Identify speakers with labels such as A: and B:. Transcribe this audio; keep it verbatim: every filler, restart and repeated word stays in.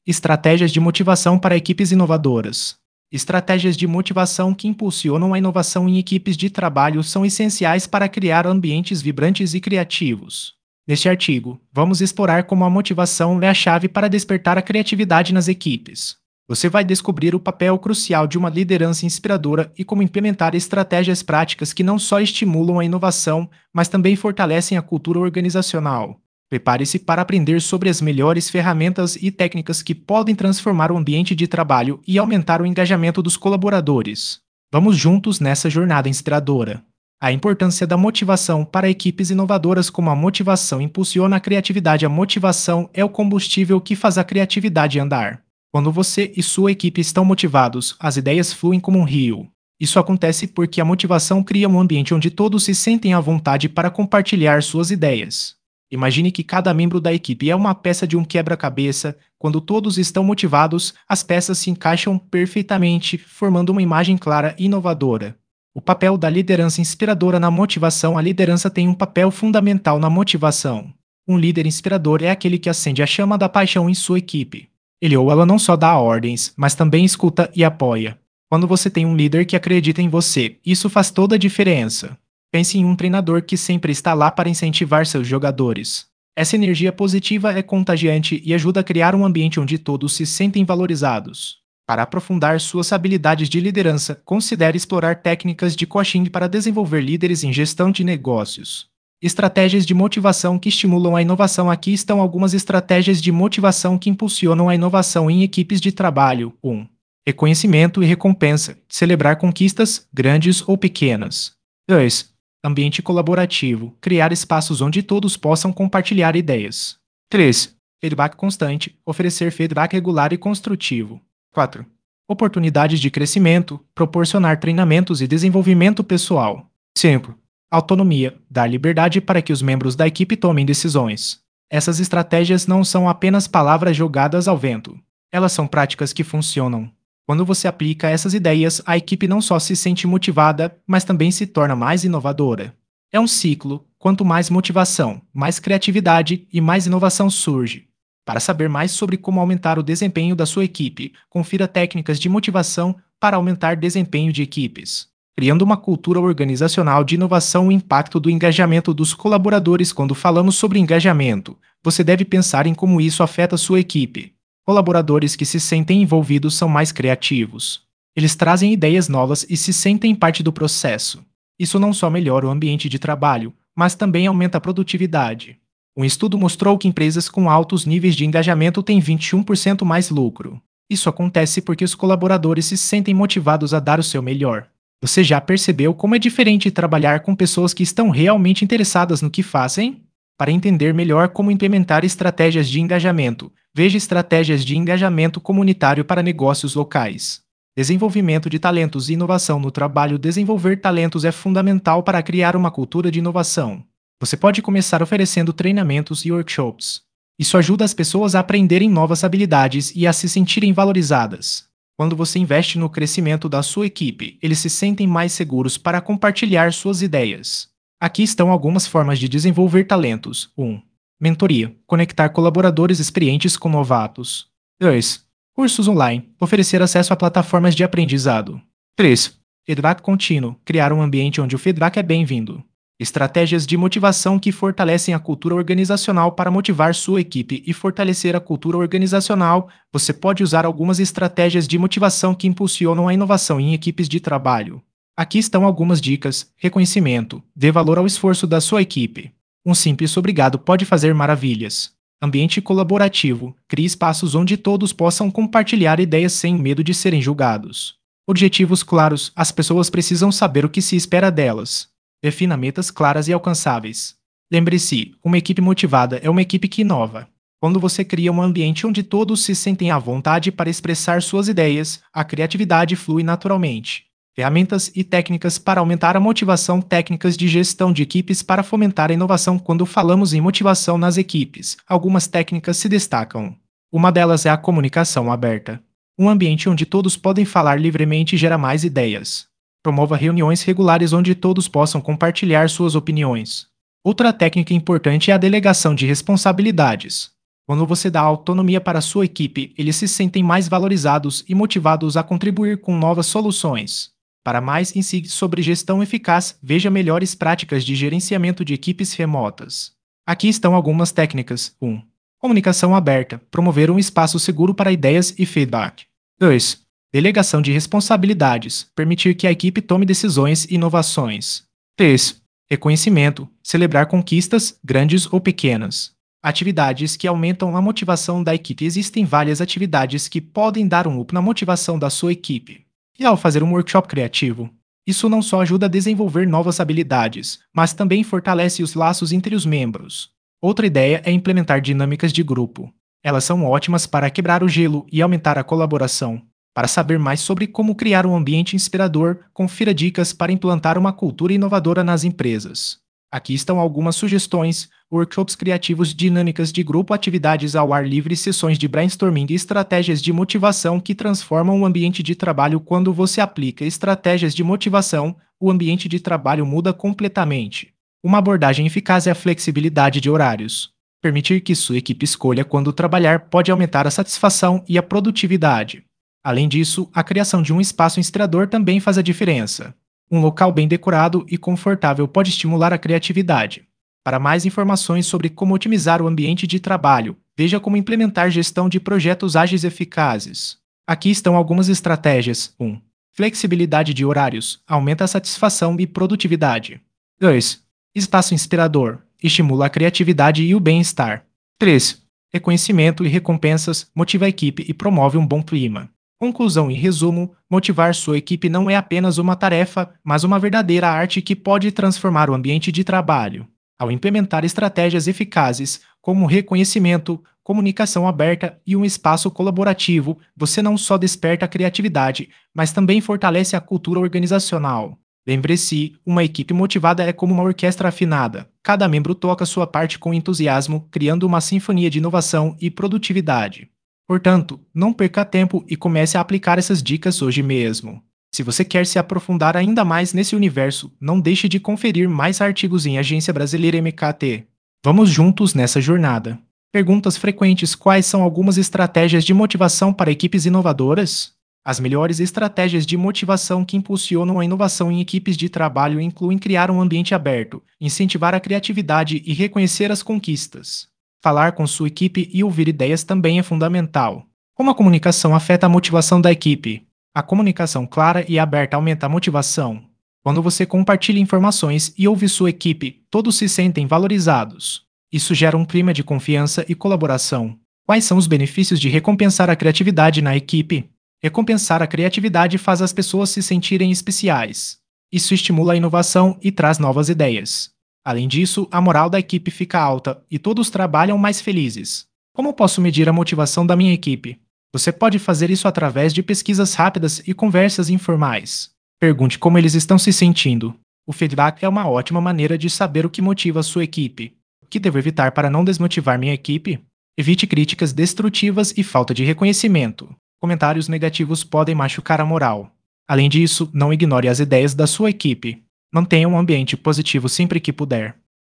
A: Estratégias de motivação para equipes inovadoras. Estratégias de motivação que impulsionam a inovação em equipes de trabalho são essenciais para criar ambientes vibrantes e criativos. Neste artigo, vamos explorar como a motivação é a chave para despertar a criatividade nas equipes. Você vai descobrir o papel crucial de uma liderança inspiradora e como implementar estratégias práticas que não só estimulam a inovação, mas também fortalecem a cultura organizacional. Prepare-se para aprender sobre as melhores ferramentas e técnicas que podem transformar o ambiente de trabalho e aumentar o engajamento dos colaboradores. Vamos juntos nessa jornada inspiradora. A importância da motivação para equipes inovadoras. Como a motivação impulsiona a criatividade, a motivação é o combustível que faz a criatividade andar. Quando você e sua equipe estão motivados, as ideias fluem como um rio. Isso acontece porque a motivação cria um ambiente onde todos se sentem à vontade para compartilhar suas ideias. Imagine que cada membro da equipe é uma peça de um quebra-cabeça. Quando todos estão motivados, as peças se encaixam perfeitamente, formando uma imagem clara e inovadora. O papel da liderança inspiradora na motivação. A liderança tem um papel fundamental na motivação. Um líder inspirador é aquele que acende a chama da paixão em sua equipe. Ele ou ela não só dá ordens, mas também escuta e apoia. Quando você tem um líder que acredita em você, isso faz toda a diferença. Pense em um treinador que sempre está lá para incentivar seus jogadores. Essa energia positiva é contagiante e ajuda a criar um ambiente onde todos se sentem valorizados. Para aprofundar suas habilidades de liderança, considere explorar técnicas de coaching para desenvolver líderes em gestão de negócios. Estratégias de motivação que estimulam a inovação. Aqui estão algumas estratégias de motivação que impulsionam a inovação em equipes de trabalho. um. Reconhecimento e recompensa. Celebrar conquistas, grandes ou pequenas. dois. Ambiente colaborativo. Criar espaços onde todos possam compartilhar ideias. três. Feedback constante. Oferecer feedback regular e construtivo. quatro. Oportunidades de crescimento. Proporcionar treinamentos e desenvolvimento pessoal. cinco. Autonomia. Dar liberdade para que os membros da equipe tomem decisões. Essas estratégias não são apenas palavras jogadas ao vento. Elas são práticas que funcionam. Quando você aplica essas ideias, a equipe não só se sente motivada, mas também se torna mais inovadora. É um ciclo. Quanto mais motivação, mais criatividade e mais inovação surge. Para saber mais sobre como aumentar o desempenho da sua equipe, confira técnicas de motivação para aumentar desempenho de equipes. Criando uma cultura organizacional de inovação. O impacto do engajamento dos colaboradores. Quando falamos sobre engajamento, você deve pensar em como isso afeta sua equipe. Colaboradores que se sentem envolvidos são mais criativos. Eles trazem ideias novas e se sentem parte do processo. Isso não só melhora o ambiente de trabalho, mas também aumenta a produtividade. Um estudo mostrou que empresas com altos níveis de engajamento têm vinte e um por cento mais lucro. Isso acontece porque os colaboradores se sentem motivados a dar o seu melhor. Você já percebeu como é diferente trabalhar com pessoas que estão realmente interessadas no que fazem? Para entender melhor como implementar estratégias de engajamento, veja estratégias de engajamento comunitário para negócios locais. Desenvolvimento de talentos e inovação no trabalho. Desenvolver talentos é fundamental para criar uma cultura de inovação. Você pode começar oferecendo treinamentos e workshops. Isso ajuda as pessoas a aprenderem novas habilidades e a se sentirem valorizadas. Quando você investe no crescimento da sua equipe, eles se sentem mais seguros para compartilhar suas ideias. Aqui estão algumas formas de desenvolver talentos. um. Mentoria. Conectar colaboradores experientes com novatos. dois. Cursos online. Oferecer acesso a plataformas de aprendizado. três. Feedback contínuo. Criar um ambiente onde o feedback é bem-vindo. Estratégias de motivação que fortalecem a cultura organizacional. Para motivar sua equipe e fortalecer a cultura organizacional, você pode usar algumas estratégias de motivação que impulsionam a inovação em equipes de trabalho. Aqui estão algumas dicas. Reconhecimento. Dê valor ao esforço da sua equipe. Um simples obrigado pode fazer maravilhas. Ambiente colaborativo. Crie espaços onde todos possam compartilhar ideias sem medo de serem julgados. Objetivos claros. As pessoas precisam saber o que se espera delas. Defina metas claras e alcançáveis. Lembre-se, uma equipe motivada é uma equipe que inova. Quando você cria um ambiente onde todos se sentem à vontade para expressar suas ideias, a criatividade flui naturalmente. Ferramentas e técnicas para aumentar a motivação. Técnicas de gestão de equipes para fomentar a inovação. Quando falamos em motivação nas equipes, algumas técnicas se destacam. Uma delas é a comunicação aberta. Um ambiente onde todos podem falar livremente gera mais ideias. Promova reuniões regulares onde todos possam compartilhar suas opiniões. Outra técnica importante é a delegação de responsabilidades. Quando você dá autonomia para a sua equipe, eles se sentem mais valorizados e motivados a contribuir com novas soluções. Para mais insights sobre gestão eficaz, veja melhores práticas de gerenciamento de equipes remotas. Aqui estão algumas técnicas. um. Comunicação aberta. Promover um espaço seguro para ideias e feedback. dois. Delegação de responsabilidades. Permitir que a equipe tome decisões e inovações. três. Reconhecimento. Celebrar conquistas, grandes ou pequenas. Atividades que aumentam a motivação da equipe. Existem várias atividades que podem dar um up na motivação da sua equipe. E ao fazer um workshop criativo, isso não só ajuda a desenvolver novas habilidades, mas também fortalece os laços entre os membros. Outra ideia é implementar dinâmicas de grupo. Elas são ótimas para quebrar o gelo e aumentar a colaboração. Para saber mais sobre como criar um ambiente inspirador, confira dicas para implantar uma cultura inovadora nas empresas. Aqui estão algumas sugestões: workshops criativos, dinâmicas de grupo, atividades ao ar livre, sessões de brainstorming e estratégias de motivação que transformam o ambiente de trabalho. Quando você aplica estratégias de motivação, o ambiente de trabalho muda completamente. Uma abordagem eficaz é a flexibilidade de horários. Permitir que sua equipe escolha quando trabalhar pode aumentar a satisfação e a produtividade. Além disso, a criação de um espaço inspirador também faz a diferença. Um local bem decorado e confortável pode estimular a criatividade. Para mais informações sobre como otimizar o ambiente de trabalho, veja como implementar gestão de projetos ágeis eficazes. Aqui estão algumas estratégias. um. Flexibilidade de horários. Aumenta a satisfação e produtividade. dois. Espaço inspirador. Estimula a criatividade e o bem-estar. três. Reconhecimento e recompensas. Motiva a equipe e promove um bom clima. Conclusão e resumo: motivar sua equipe não é apenas uma tarefa, mas uma verdadeira arte que pode transformar o ambiente de trabalho. Ao implementar estratégias eficazes, como reconhecimento, comunicação aberta e um espaço colaborativo, você não só desperta a criatividade, mas também fortalece a cultura organizacional. Lembre-se, uma equipe motivada é como uma orquestra afinada. Cada membro toca sua parte com entusiasmo, criando uma sinfonia de inovação e produtividade. Portanto, não perca tempo e comece a aplicar essas dicas hoje mesmo. Se você quer se aprofundar ainda mais nesse universo, não deixe de conferir mais artigos em Agência Brasileira M K T. Vamos juntos nessa jornada. Perguntas frequentes: quais são algumas estratégias de motivação para equipes inovadoras? As melhores estratégias de motivação que impulsionam a inovação em equipes de trabalho incluem criar um ambiente aberto, incentivar a criatividade e reconhecer as conquistas. Falar com sua equipe e ouvir ideias também é fundamental. Como a comunicação afeta a motivação da equipe? A comunicação clara e aberta aumenta a motivação. Quando você compartilha informações e ouve sua equipe, todos se sentem valorizados. Isso gera um clima de confiança e colaboração. Quais são os benefícios de recompensar a criatividade na equipe? Recompensar a criatividade faz as pessoas se sentirem especiais. Isso estimula a inovação e traz novas ideias. Além disso, a moral da equipe fica alta e todos trabalham mais felizes. Como posso medir a motivação da minha equipe? Você pode fazer isso através de pesquisas rápidas e conversas informais. Pergunte como eles estão se sentindo. O feedback é uma ótima maneira de saber o que motiva a sua equipe. O que devo evitar para não desmotivar minha equipe? Evite críticas destrutivas e falta de reconhecimento. Comentários negativos podem machucar a moral. Além disso, não ignore as ideias da sua equipe. Mantenha um ambiente positivo sempre que puder.